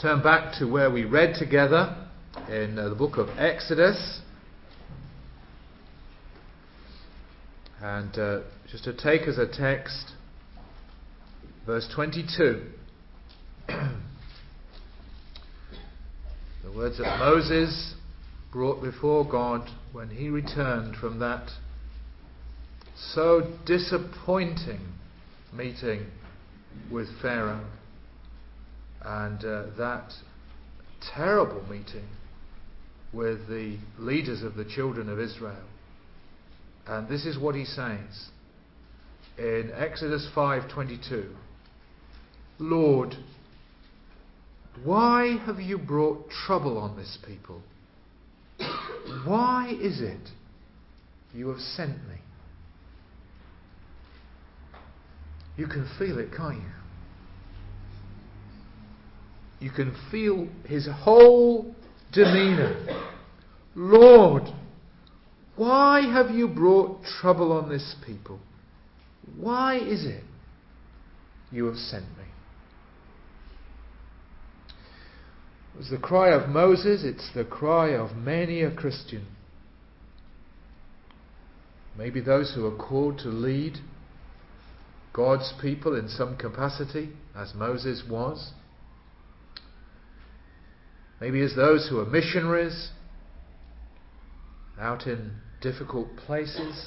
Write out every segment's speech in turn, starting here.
turn back to where we read together in the book of Exodus. And just to take as a text, verse 22. The words that Moses brought before God when he returned from that so disappointing meeting with Pharaoh and that terrible meeting with the leaders of the children of Israel. And this is what he says in Exodus 5:22. Lord, why have you brought trouble on this people? Why is it you have sent me? You can feel it, can't you? You can feel his whole demeanour. Lord, why have you brought trouble on this people? Why is it you have sent me? It was the cry of Moses, it's the cry of many a Christian. Maybe those who are called to lead God's people in some capacity, as Moses was. Maybe as those who are missionaries out in difficult places.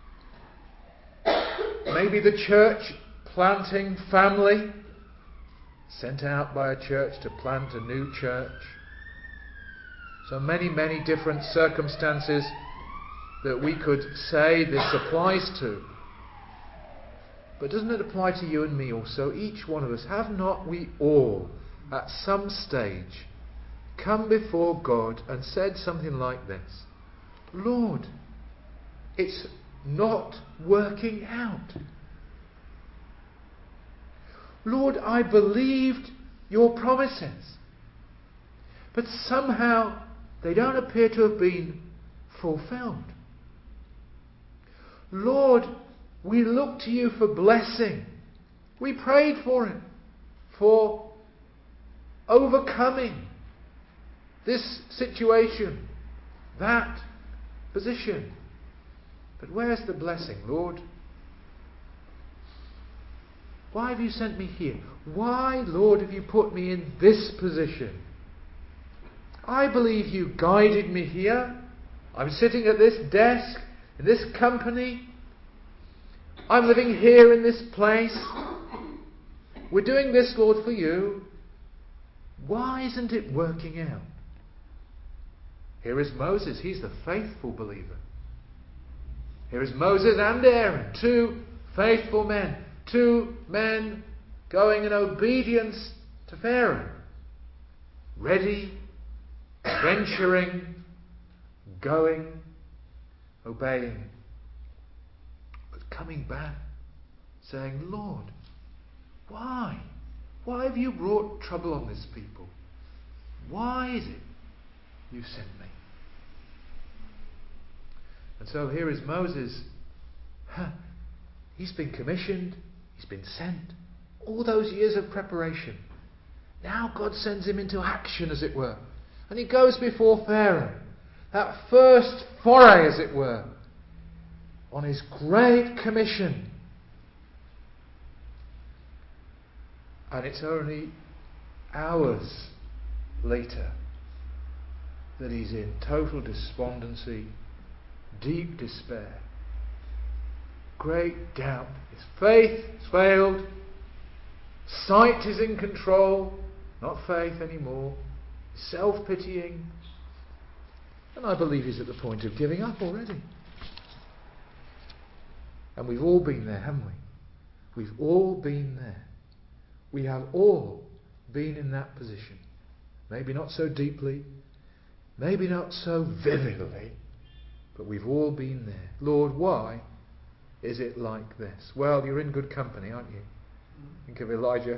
Maybe the church planting family, sent out by a church to plant a new church. So many, many different circumstances that we could say this applies to. But doesn't it apply to you and me also? Each one of us, have not we all at some stage come before God and said something like this? Lord, it's not working out. Lord, I believed your promises, but somehow they don't appear to have been fulfilled. Lord, we look to you for blessing. We prayed for it, for overcoming this situation, that position. But where's the blessing, Lord? Why have you sent me here? Why, Lord, have you put me in this position? I believe you guided me here. I'm sitting at this desk, in this company. I'm living here in this place. We're doing this, Lord, for you. Why isn't it working out? Here is Moses. He's the faithful believer. Here is Moses and Aaron, two faithful men. Two men going in obedience to Pharaoh. Ready, venturing, going, obeying. But coming back, saying, Lord, why? Why have you brought trouble on this people? Why is it you sent me? And so here is Moses. He's been commissioned. He's been sent. All those years of preparation. Now God sends him into action, as it were. And he goes before Pharaoh. That first foray, as it were, on his great commission. And it's only hours later that he's in total despondency, deep despair, great doubt. His faith has failed. Sight is in control, not faith anymore. Self-pitying. And I believe he's at the point of giving up already. And we've all been there, haven't we? We've all been there. We have all been in that position. Maybe not so deeply, maybe not so vividly, but we've all been there. Lord, why is it like this? Well, you're in good company, aren't you? Think of Elijah.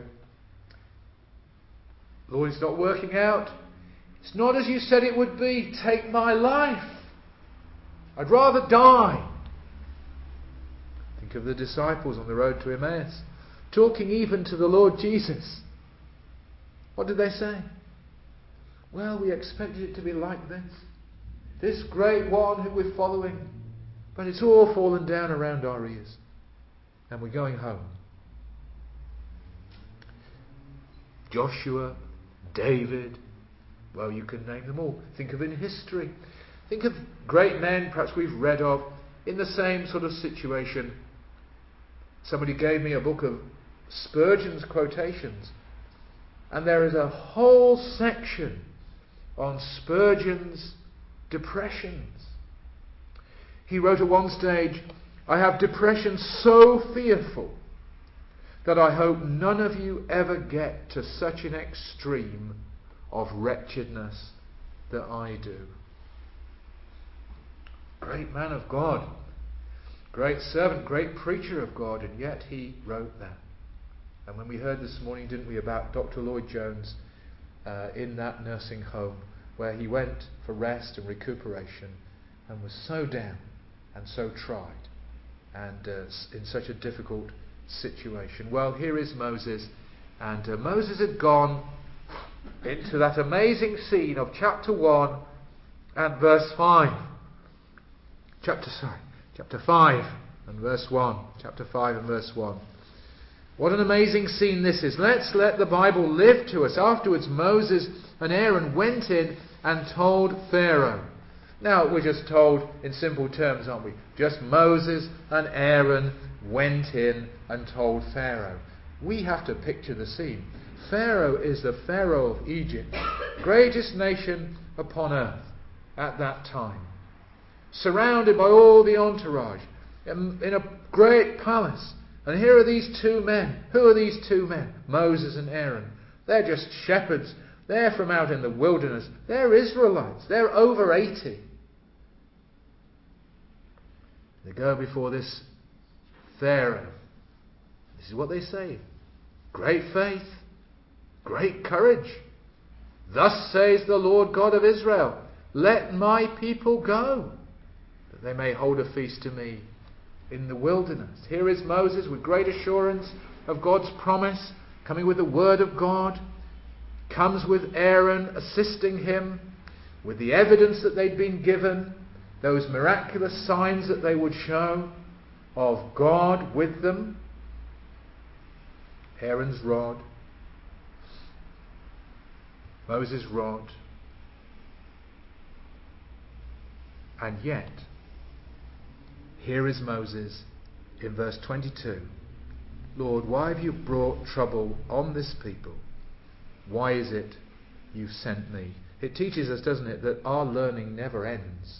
Lord, it's not working out. It's not as you said it would be. Take my life. I'd rather die. Think of the disciples on the road to Emmaus, talking even to the Lord Jesus. What did they say? Well, we expected it to be like this. This great one who we're following. But it's all fallen down around our ears. And we're going home. Joshua, David, well, you can name them all. Think of in history. Think of great men perhaps we've read of in the same sort of situation. Somebody gave me a book of Spurgeon's quotations. And there is a whole section on Spurgeon's depressions. He wrote at one stage, "I have depression so fearful that I hope none of you ever get to such an extreme of wretchedness that I do." Great man of God, great servant, great preacher of God, and yet he wrote that. And when we heard this morning, didn't we, about Dr. Lloyd Jones in that nursing home where he went for rest and recuperation and was so down and so tried and in such a difficult situation. Well, here is Moses, and Moses had gone into that amazing scene of chapter 1 and verse 5. Chapter 5 and verse 1. Chapter 5 and verse 1. What an amazing scene this is. Let's let the Bible live to us. Afterwards, Moses and Aaron went in and told Pharaoh. Now, we're just told in simple terms, aren't we? Just Moses and Aaron went in and told Pharaoh. We have to picture the scene. Pharaoh is the Pharaoh of Egypt, greatest nation upon earth at that time. Surrounded by all the entourage, in a great palace. And here are these two men. Who are these two men? Moses and Aaron. They're just shepherds. They're from out in the wilderness. They're Israelites. They're over 80. They go before this Pharaoh. This is what they say. Great faith. Great courage. Thus says the Lord God of Israel, let my people go, that they may hold a feast to me in the wilderness. Here is Moses with great assurance of God's promise, coming with the word of God, comes with Aaron assisting him with the evidence that they'd been given, those miraculous signs that they would show of God with them. Aaron's rod, Moses' rod, and yet here is Moses in verse 22. Lord, why have you brought trouble on this people? Why is it you've sent me? It teaches us, doesn't it, that our learning never ends.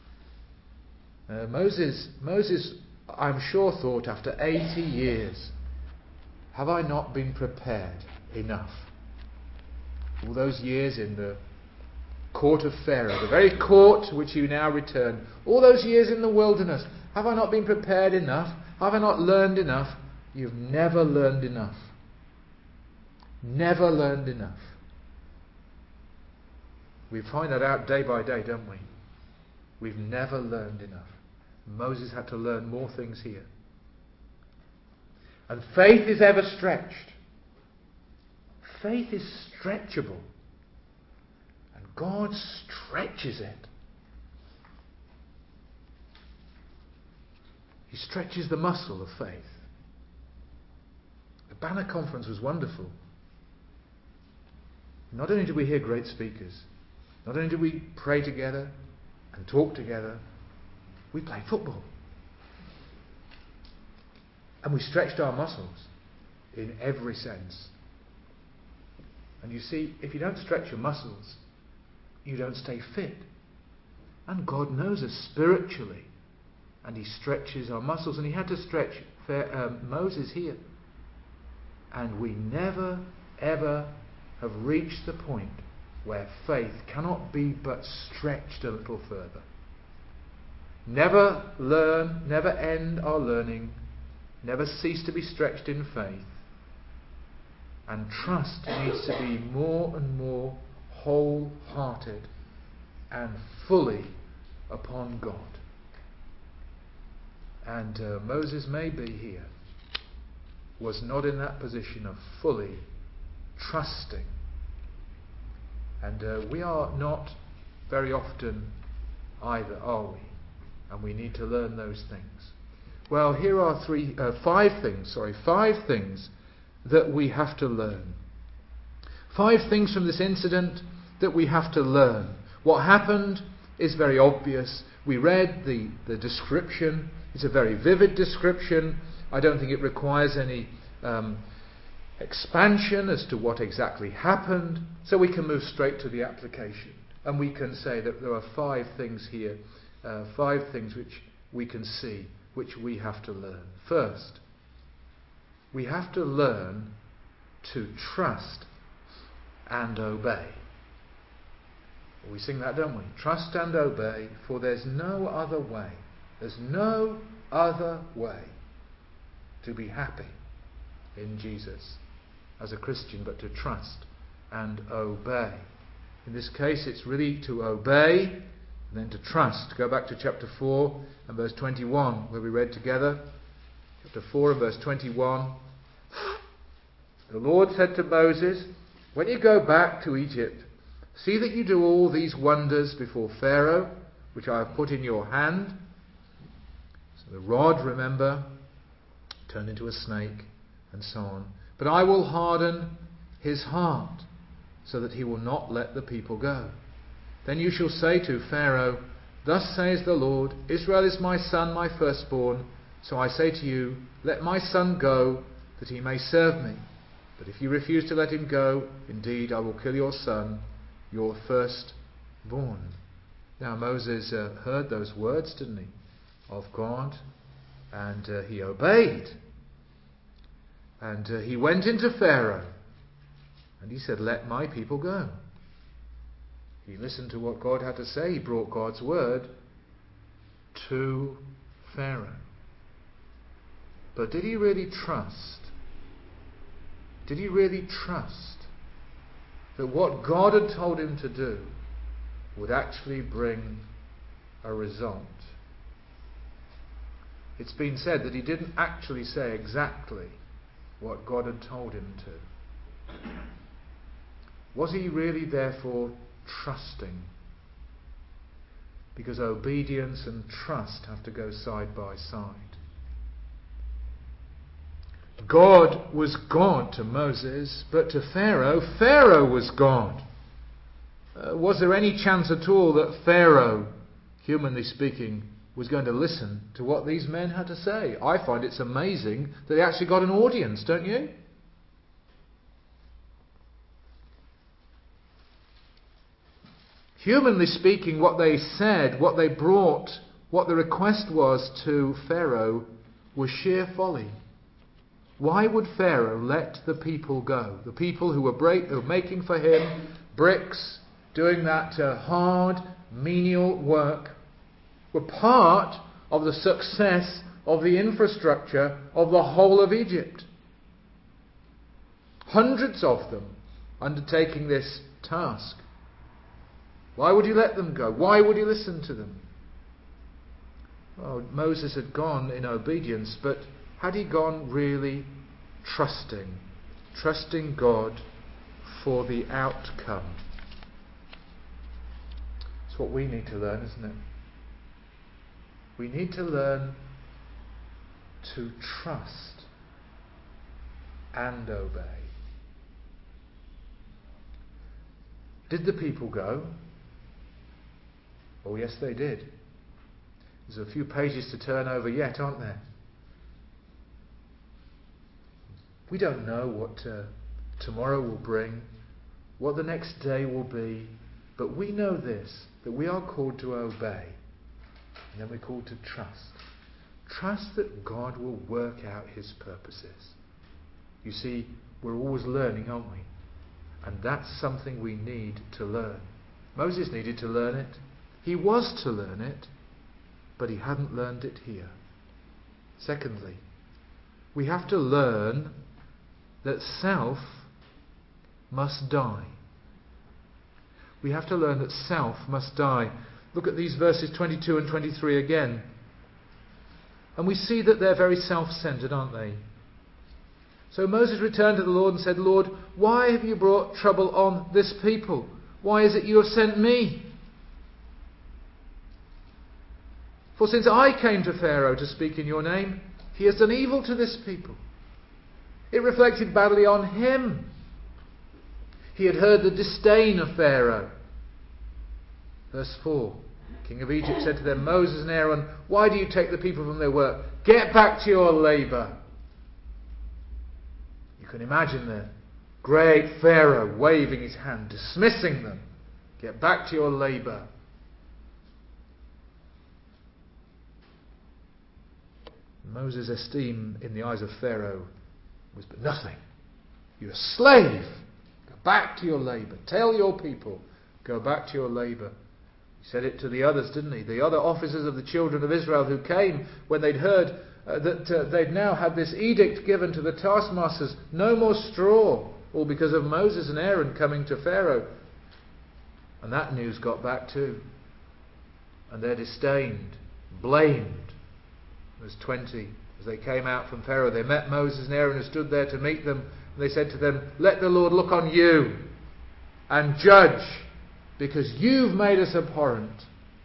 Moses, I'm sure, thought after 80 years, have I not been prepared enough? All those years in the court of Pharaoh, the very court to which you now return, all those years in the wilderness, have I not been prepared enough? Have I not learned enough? You've never learned enough. Never learned enough. We find that out day by day, don't we? We've never learned enough. Moses had to learn more things here. And faith is ever stretched. Faith is stretchable. And God stretches it. He stretches the muscle of faith. The Banner Conference was wonderful. Not only did we hear great speakers, not only did we pray together and talk together, we played football. And we stretched our muscles in every sense. And you see, if you don't stretch your muscles, you don't stay fit. And God knows us spiritually. And He stretches our muscles. And He had to stretch Moses here. And we never, ever have reached the point where faith cannot be but stretched a little further. Never learn, never end our learning, never cease to be stretched in faith. And trust needs to be more and more wholehearted and fully upon God. And Moses, maybe here, was not in that position of fully trusting And we are not very often either, are we? And we need to learn those things. Well, here are five things that we have to learn. 5 things from this incident that we have to learn. What happened is very obvious. We read the description. It's a very vivid description. I don't think it requires any expansion as to what exactly happened. So we can move straight to the application. And we can say that there are 5 things here, 5 things which we can see, which we have to learn. First, we have to learn to trust and obey. We sing that, don't we? Trust and obey, for there's no other way. There's no other way to be happy in Jesus as a Christian but to trust and obey. In this case, it's really to obey and then to trust. Go back to chapter 4 and verse 21, where we read together. Chapter 4 and verse 21. The Lord said to Moses, "When you go back to Egypt, see that you do all these wonders before Pharaoh, which I have put in your hand." So the rod, remember, turned into a snake, and so on. "But I will harden his heart, so that he will not let the people go. Then you shall say to Pharaoh, 'Thus says the Lord, Israel is my son, my firstborn. So I say to you, let my son go, that he may serve me. But if you refuse to let him go, indeed I will kill your son, your firstborn.'" Now Moses heard those words, didn't he, of God, and he obeyed. And he went into Pharaoh, and he said, "Let my people go." He listened to what God had to say. He brought God's word to Pharaoh. But did he really trust? Did he really trust that what God had told him to do would actually bring a result? It's been said that he didn't actually say exactly what God had told him to. Was he really therefore trusting? Because obedience and trust have to go side by side. God was God to Moses, but to Pharaoh, Pharaoh was God. Was there any chance at all that Pharaoh, humanly speaking, was going to listen to what these men had to say? I find it's amazing that they actually got an audience, don't you? Humanly speaking, what they said, what they brought, what the request was to Pharaoh was sheer folly. Why would Pharaoh let the people go? The people who were making for him bricks, doing that hard, menial work, were part of the success of the infrastructure of the whole of Egypt. Hundreds of them undertaking this task. Why would he let them go? Why would he listen to them? Well, Moses had gone in obedience, but had he gone really trusting God for the outcome? It's what we need to learn, isn't it? We need to learn to trust and obey. Did the people go? Oh, yes, they did. There's a few pages to turn over yet, aren't there? We don't know what tomorrow will bring, what the next day will be, but we know this, that we are called to obey, and then we're called to trust. Trust that God will work out his purposes. You see, we're always learning, aren't we? And that's something we need to learn. Moses needed to learn it. He was to learn it, but he hadn't learned it here. Secondly, we have to learn that self must die. We have to learn that self must die. Look at these verses 22 and 23 again. And we see that they're very self-centered, aren't they? So Moses returned to the Lord and said, "Lord, why have you brought trouble on this people? Why is it you have sent me? For since I came to Pharaoh to speak in your name, he has done evil to this people. It reflected badly on him. He had heard the disdain of Pharaoh. Verse 4. King of Egypt said to them, Moses and Aaron, why do you take the people from their work? Get back to your labour. You can imagine the great Pharaoh waving his hand, dismissing them. Get back to your labour. Moses' esteem in the eyes of Pharaoh was but nothing. You're a slave. Go back to your labour. Tell your people, go back to your labour. He said it to the others, didn't he? The other officers of the children of Israel who came when they'd heard that they'd now had this edict given to the taskmasters, no more straw, all because of Moses and Aaron coming to Pharaoh. And that news got back too. And they're disdained, blamed. Verse 20, as they came out from Pharaoh, they met Moses and Aaron who stood there to meet them. And they said to them, let the Lord look on you and judge, because you've made us abhorrent.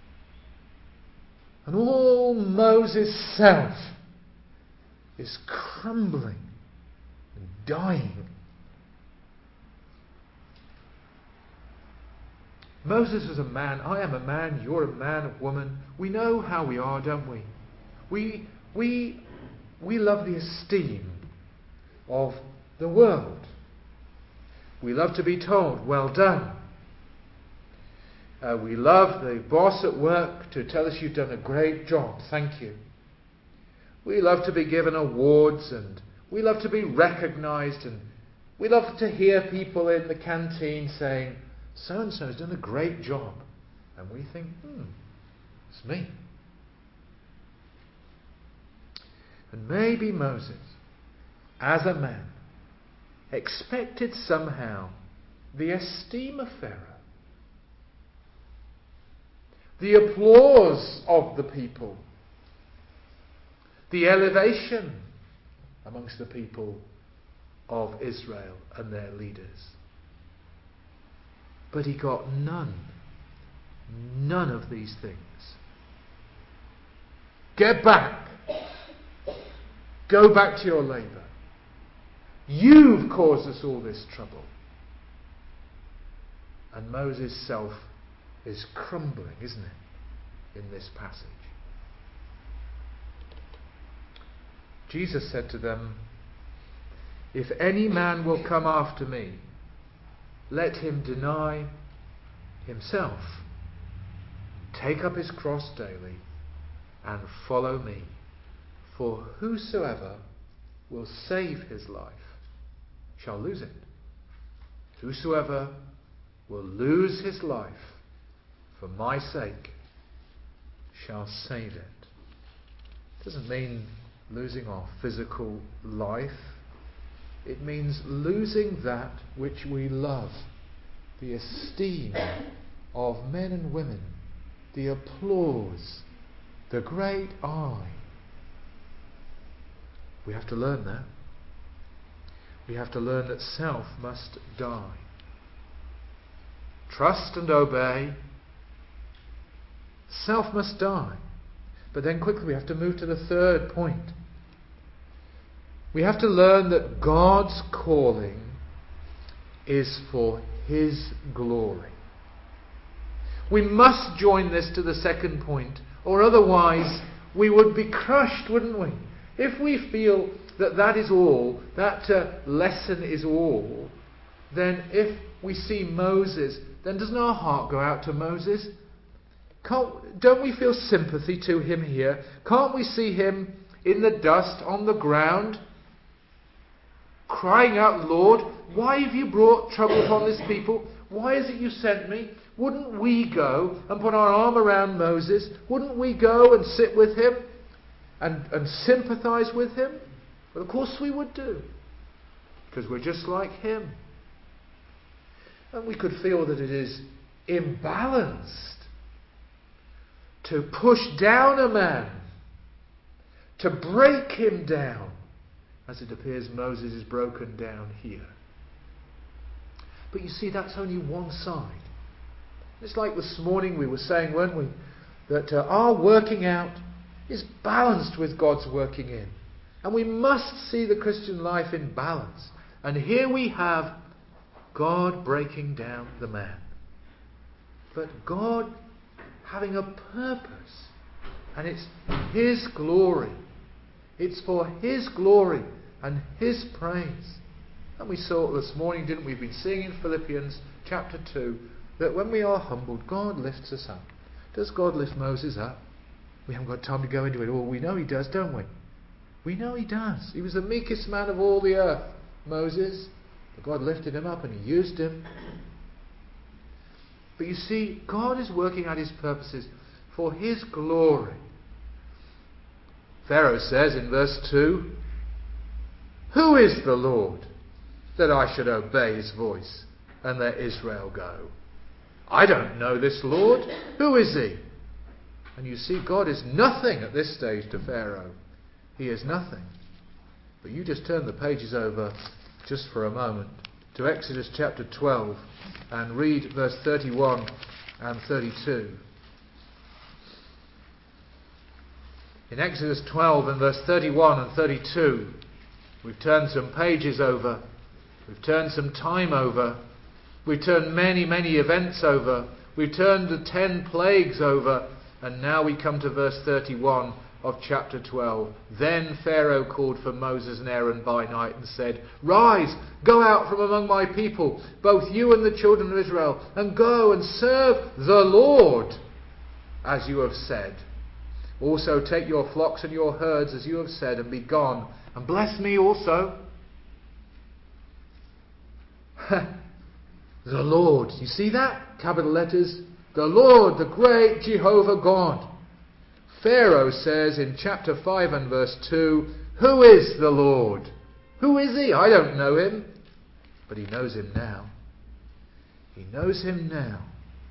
And all Moses' self is crumbling and dying. Moses was a man. I am a man. You're a man, a woman. We know how we are, don't we? We love the esteem of the world. We love to be told, well done. We love the boss at work to tell us you've done a great job, thank you. We love to be given awards, and we love to be recognised, and we love to hear people in the canteen saying, so-and-so has done a great job. And we think, it's me. And maybe Moses, as a man, expected somehow the esteem of Pharaoh, the applause of the people, the elevation amongst the people of Israel and their leaders. But he got none of these things. Get back. Go back to your labour. You've caused us all this trouble. And Moses' self is crumbling, isn't it, in this passage. Jesus said to them, if any man will come after me, let him deny himself, take up his cross daily, and follow me. For whosoever will save his life shall lose it. Whosoever will lose his life for my sake shall save it. It doesn't mean losing our physical life. It means losing that which we love. The esteem of men and women. The applause. The great I. We have to learn that. We have to learn that self must die. Trust and obey. Self must die. But then quickly we have to move to the third point. We have to learn that God's calling is for His glory. We must join this to the second point, or otherwise we would be crushed, wouldn't we? If we feel that that is all, that lesson is all, then if we see Moses, then doesn't our heart go out to Moses? Don't we feel sympathy to him here? Can't we see him in the dust, on the ground, crying out, Lord, why have you brought trouble upon this people? Why is it you sent me? Wouldn't we go and put our arm around Moses? Wouldn't we go and sit with him and sympathise with him? Well, of course we would do, because we're just like him. And we could feel that it is imbalanced to push down a man, to break him down, as it appears Moses is broken down here. But you see, that's only one side. It's like this morning we were saying, weren't we, that our working out is balanced with God's working in. And we must see the Christian life in balance. And here we have God breaking down the man. But God having a purpose. And it's His glory. It's for His glory and His praise. And we saw it this morning, didn't we? We've been seeing in Philippians chapter 2 that when we are humbled, God lifts us up. Does God lift Moses up? We haven't got time to go into it all. We know He does, don't we? We know He does. He was the meekest man of all the earth, Moses. But God lifted him up and He used him. But you see, God is working out His purposes for His glory. Pharaoh says in verse 2, "Who is the Lord, that I should obey His voice and let Israel go? I don't know this Lord. Who is He?" And you see, God is nothing at this stage to Pharaoh. He is nothing. But you just turn the pages over just for a moment to Exodus chapter 12 and read verse 31 and 32. In Exodus 12 and verse 31 and 32, we've turned some pages over. We've turned some time over. We've turned many, many events over. We've turned the 10 plagues over. And now we come to verse 31 of chapter 12. "Then Pharaoh called for Moses and Aaron by night and said, 'Rise, go out from among my people, both you and the children of Israel, and go and serve the Lord, as you have said. Also take your flocks and your herds, as you have said, and be gone, and bless me also.'" The Lord. You see that? Capital letters. The Lord, the great Jehovah God. Pharaoh says in chapter 5 and verse 2, "Who is the Lord?" Who is He? I don't know Him. But he knows Him now. He knows Him now.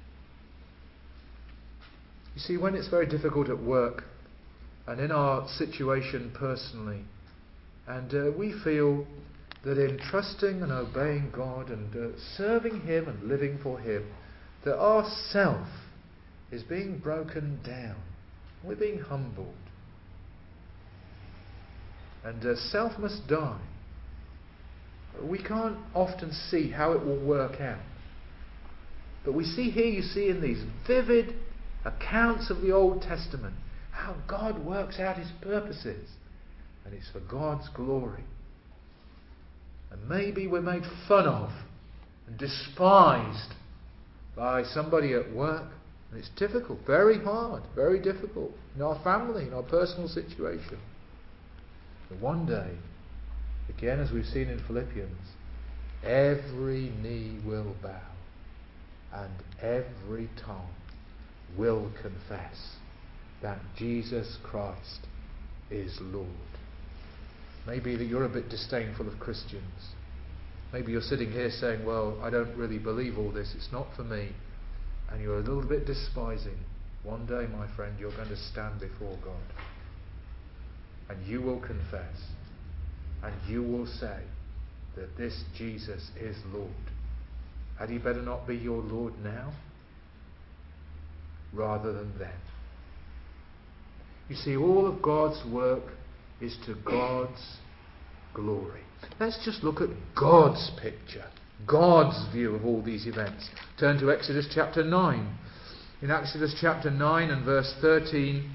You see, when it's very difficult at work and in our situation personally, and we feel that in trusting and obeying God and serving Him and living for Him, that our self is being broken down. We're being humbled. And self must die. We can't often see how it will work out. But we see here, you see in these vivid accounts of the Old Testament, how God works out His purposes. And it's for God's glory. And maybe we're made fun of and despised by somebody at work. And it's difficult, very hard, very difficult in our family, in our personal situation. But one day, again as we've seen in Philippians, every knee will bow and every tongue will confess that Jesus Christ is Lord. Maybe that you're a bit disdainful of Christians. Maybe you're sitting here saying, "Well, I don't really believe all this, it's not for me." And you're a little bit despising. One day, my friend, you're going to stand before God. And you will confess. And you will say that this Jesus is Lord. Had He better not be your Lord now, rather than then? You see, all of God's work is to God's glory. Let's just look at God's picture, God's view of all these events. Turn to Exodus chapter 9. In Exodus chapter 9 and verse 13,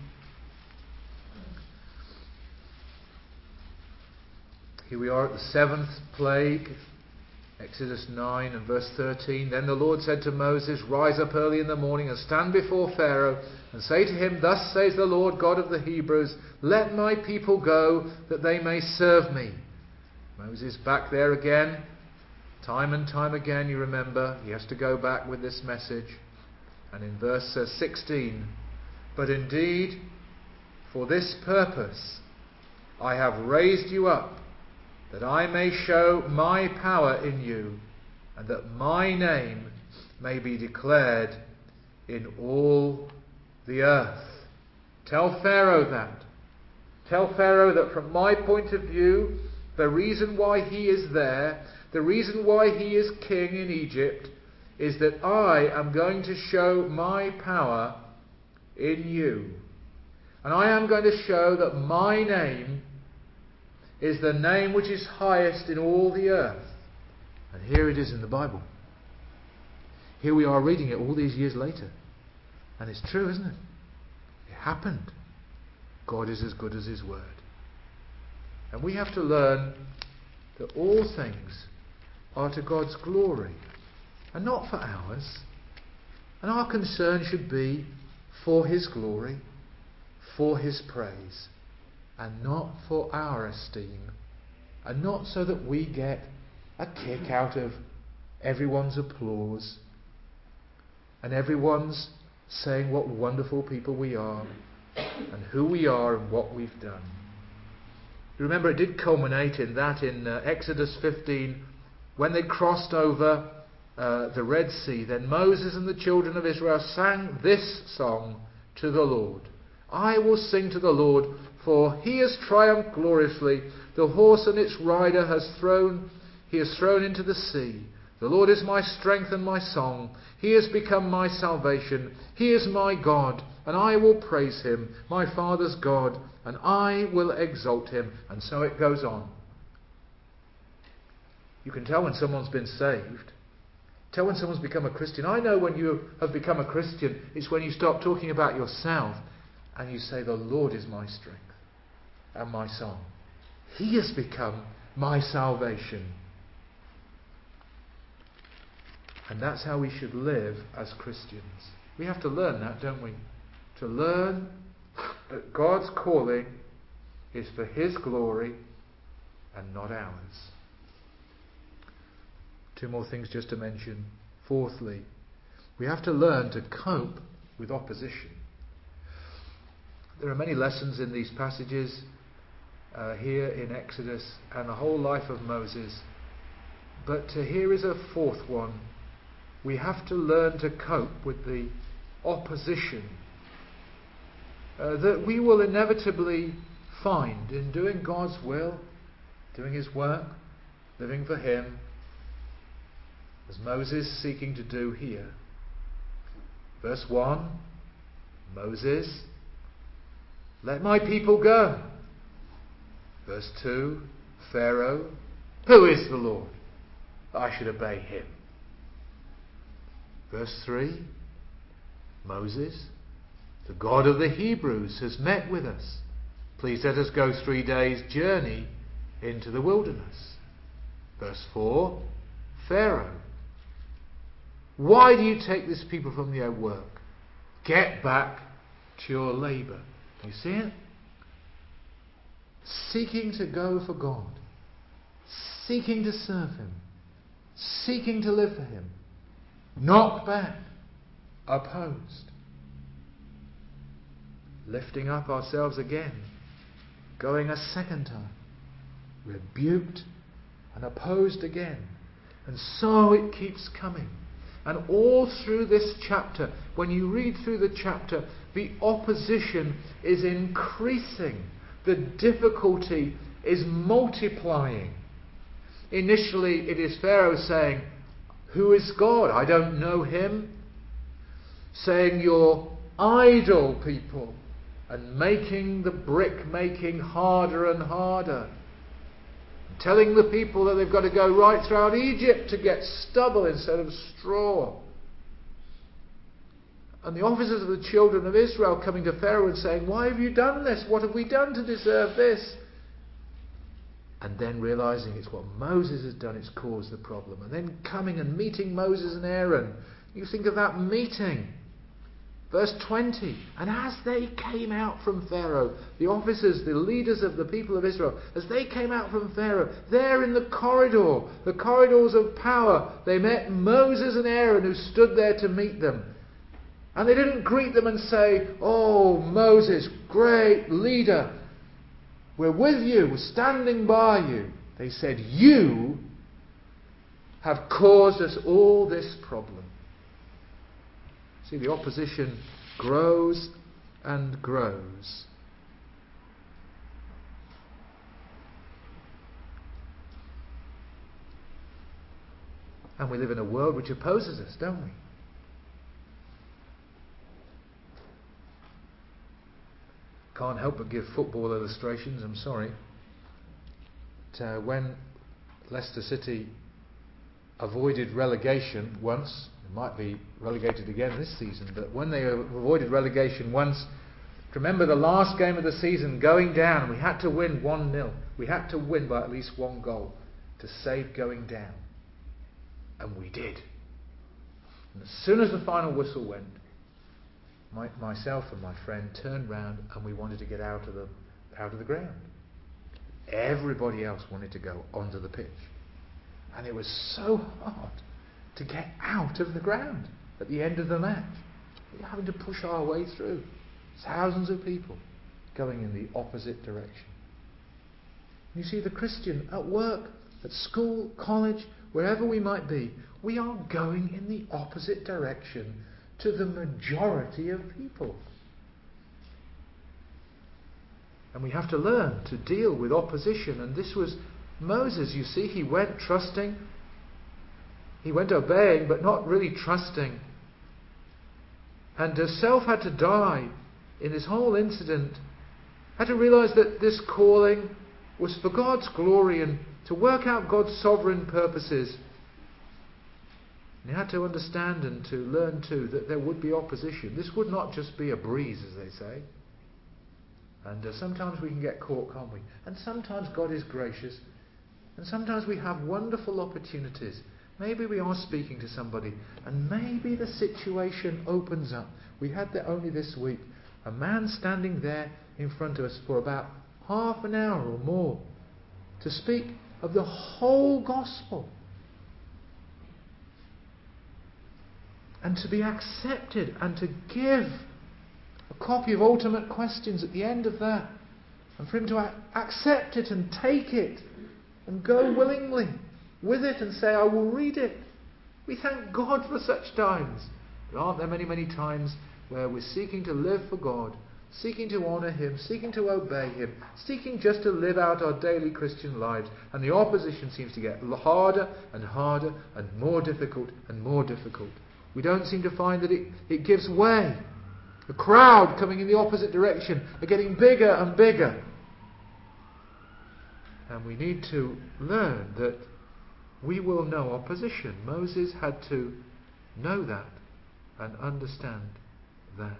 here we are at the 7th plague. Exodus 9 and verse 13. "Then the Lord said to Moses, 'Rise up early in the morning and stand before Pharaoh and say to him, Thus says the Lord God of the Hebrews, Let my people go, that they may serve me.'" Moses back there again. Time and time again, you remember, he has to go back with this message. And in verse 16, "But indeed, for this purpose I have raised you up, that I may show my power in you, and that my name may be declared in all the earth." Tell Pharaoh that. Tell Pharaoh that from my point of view, the reason why he is there, the reason why he is king in Egypt, is that I am going to show my power in you. And I am going to show that my name is the name which is highest in all the earth. And here it is in the Bible. Here we are reading it all these years later. And it's true, isn't it? It happened. God is as good as His word. And we have to learn that all things are to God's glory and not for ours. And our concern should be for His glory, for His praise, and not for our esteem, and not so that we get a kick out of everyone's applause and everyone's saying what wonderful people we are and who we are and what we've done. You remember it did culminate in that in Exodus 15, when they crossed over the Red Sea. Then Moses and the children of Israel sang this song to the Lord. I will sing to the Lord, for He has triumphed gloriously. The horse and its rider He has thrown into the sea. The Lord is my strength and my song. He has become my salvation. He is my God, and I will praise Him, my Father's God, and I will exalt Him. And so it goes on. You can tell when someone's been saved. Tell when someone's become a Christian. I know when you have become a Christian, it's when you stop talking about yourself and you say, the Lord is my strength and my song. He has become my salvation. And that's how we should live as Christians. We have to learn that, don't we? To learn that God's calling is for His glory and not ours. Two more things just to mention. Fourthly, we have to learn to cope with opposition. There are many lessons in these passages here in Exodus and the whole life of Moses. But here is a fourth one. We have to learn to cope with the opposition that we will inevitably find in doing God's will, doing His work, living for Him, as Moses is seeking to do here. Verse 1, Moses, let my people go. Verse 2, Pharaoh, who is the Lord? I should obey Him. Verse 3, Moses, the God of the Hebrews has met with us. Please let us go 3 days' journey into the wilderness. Verse 4, Pharaoh, why do you take this people from their work? Get back to your labour. You see it? Seeking to go for God. Seeking to serve Him. Seeking to live for Him. Knocked back. Opposed. Lifting up ourselves again. Going a second time. Rebuked and opposed again. And so it keeps coming. And all through this chapter, when you read through the chapter, the opposition is increasing. The difficulty is multiplying. Initially, it is Pharaoh saying, who is God? I don't know Him. Saying, you're idle people. And making the brick making harder and harder. Telling the people that they've got to go right throughout Egypt to get stubble instead of straw. And the officers of the children of Israel coming to Pharaoh and saying, why have you done this? What have we done to deserve this? And then realizing it's what Moses has done, it's caused the problem. And then coming and meeting Moses and Aaron. You think of that meeting. Verse 20, and as they came out from Pharaoh, the officers, the leaders of the people of Israel, as they came out from Pharaoh, there in the corridors of power, they met Moses and Aaron who stood there to meet them. And they didn't greet them and say, oh, Moses, great leader, we're with you, we're standing by you. They said, you have caused us all this problem. See, the opposition grows and grows. And we live in a world which opposes us, don't we? Can't help but give football illustrations, I'm sorry. When Leicester City avoided relegation once, it might be relegated again this season, but when they avoided relegation once, remember the last game of the season, going down, we had to win 1-0. We had to win by at least one goal to save going down. And we did. And as soon as the final whistle went, myself and my friend turned round and we wanted to get out of the ground. Everybody else wanted to go onto the pitch. And it was so hard to get out of the ground at the end of the match. We were having to push our way through. Thousands of people going in the opposite direction. You see, the Christian at work, at school, college, wherever we might be, we are going in the opposite direction to the majority of people. And we have to learn to deal with opposition. And this was Moses, you see, he went trusting, he went obeying, but not really trusting. And self had to die in this whole incident. Had to realize that this calling was for God's glory and to work out God's sovereign purposes. And he had to understand and to learn too that there would be opposition. This would not just be a breeze, as they say. And sometimes we can get caught, can't we? And sometimes God is gracious. And sometimes we have wonderful opportunities. Maybe we are speaking to somebody and maybe the situation opens up. We had that only this week. A man standing there in front of us for about half an hour or more to speak of the whole gospel. And to be accepted and to give a copy of Ultimate Questions at the end of that. And for him to accept it and take it and go willingly with it and say, I will read it. We thank God for such times. But aren't there many, many times where we're seeking to live for God, seeking to honour Him, seeking to obey Him, seeking just to live out our daily Christian lives, and the opposition seems to get harder and harder and more difficult and more difficult. We don't seem to find that it gives way. The crowd coming in the opposite direction are getting bigger and bigger. And we need to learn that we will know opposition. Moses had to know that and understand that.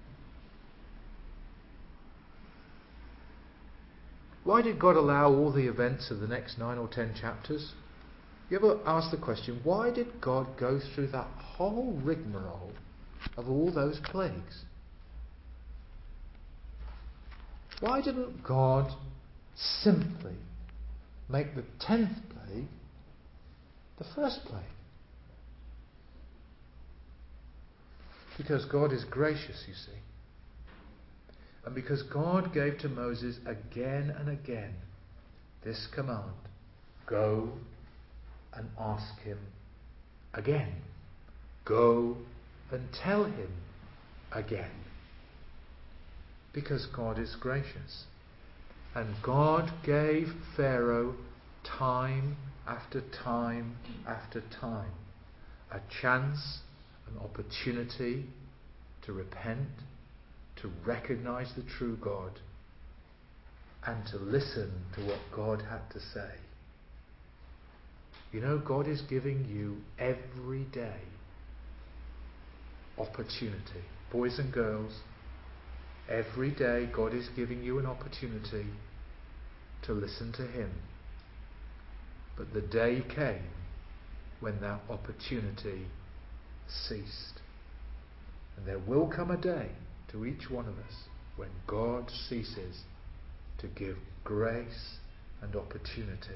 Why did God allow all the events of the next 9 or 10 chapters? You ever ask the question, why did God go through that whole rigmarole of all those plagues? Why didn't God simply make the 10th plague the first plague? Because God is gracious, you see. And because God gave to Moses again and again this command, go and ask him again. Go and tell him again. Because God is gracious. And God gave Pharaoh time after time after time a chance, an opportunity to repent, to recognize the true God, and to listen to what God had to say. You know, God is giving you every day opportunity. Boys and girls, every day God is giving you an opportunity to listen to Him. But the day came when that opportunity ceased. And there will come a day to each one of us when God ceases to give grace and opportunity.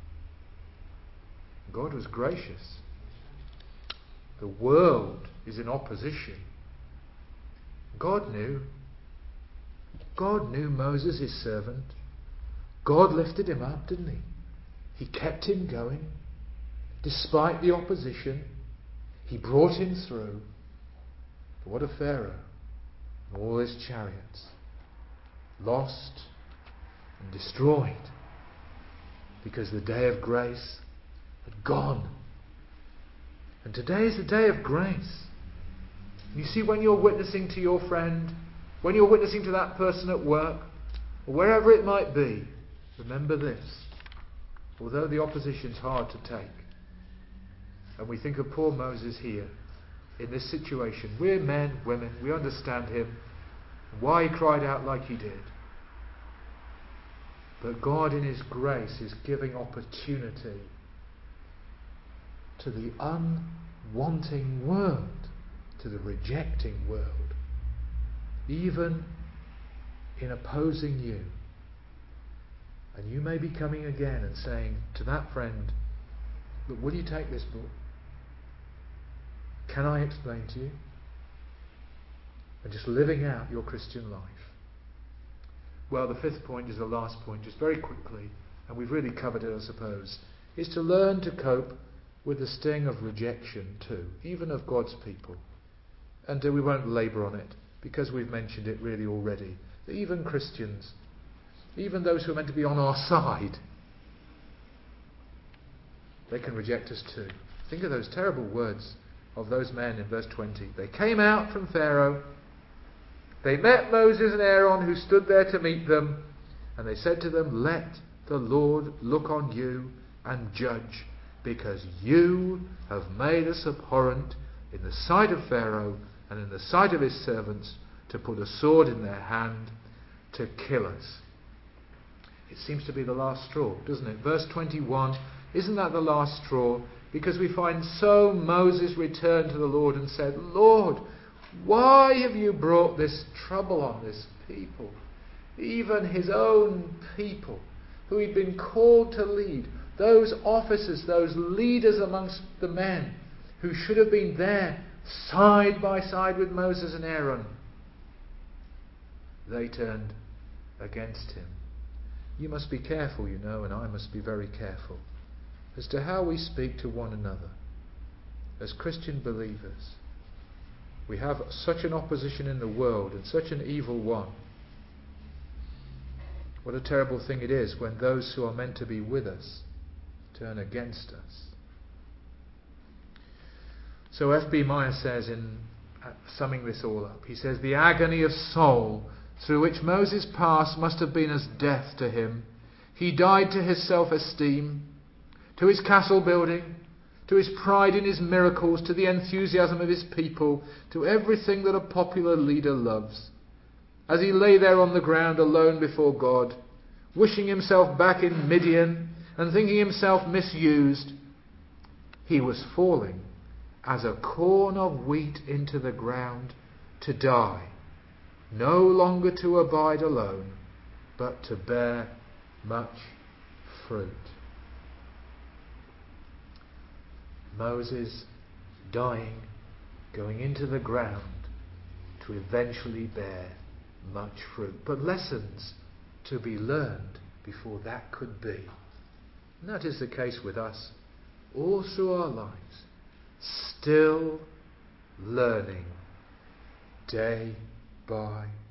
God was gracious. The world is in opposition. God knew. God knew Moses, his servant. God lifted him up, didn't He? He kept him going. Despite the opposition, He brought him through. But what of Pharaoh and all his chariots? Lost and destroyed because the day of grace had gone. And today is the day of grace. You see, when you're witnessing to your friend, when you're witnessing to that person at work, or wherever it might be, remember this. Although the opposition's hard to take, and we think of poor Moses here, in this situation, we're men, women, we understand him, why he cried out like he did. But God in his grace is giving opportunity to the unwanting world, to the rejecting world, even in opposing you. And you may be coming again and saying to that friend, look, will you take this book? Can I explain to you? And just living out your Christian life. Well, the fifth point is the last point, just very quickly, and we've really covered it, I suppose, is to learn to cope with the sting of rejection too, even of God's people. And we won't labour on it, because we've mentioned it really already, that even Christians, even those who are meant to be on our side, they can reject us too. Think of those terrible words of those men in verse 20. They came out from Pharaoh. They met Moses and Aaron, who stood there to meet them, and they said to them, let the Lord look on you and judge, because you have made us abhorrent in the sight of Pharaoh and in the sight of his servants, to put a sword in their hand to kill us. It seems to be the last straw, doesn't it? Verse 21, isn't that the last straw? Because we find, so Moses returned to the Lord and said, Lord, why have you brought this trouble on this people? Even his own people, who he'd been called to lead, those officers, those leaders amongst the men, who should have been there side by side with Moses and Aaron, they turned against him. You must be careful, you know, and I must be very careful as to how we speak to one another as Christian believers. We have such an opposition in the world, and such an evil one. What a terrible thing it is when those who are meant to be with us turn against us. So F.B. Meyer says, in summing this all up, he says, the agony of soul through which Moses passed must have been as death to him. He died to his self-esteem, to his castle building, to his pride in his miracles, to the enthusiasm of his people, to everything that a popular leader loves. As he lay there on the ground alone before God, wishing himself back in Midian and thinking himself misused, he was falling as a corn of wheat into the ground to die, no longer to abide alone, but to bear much fruit. Moses dying, going into the ground to eventually bear much fruit. But lessons to be learned before that could be. And that is the case with us all through our lives. Still learning day by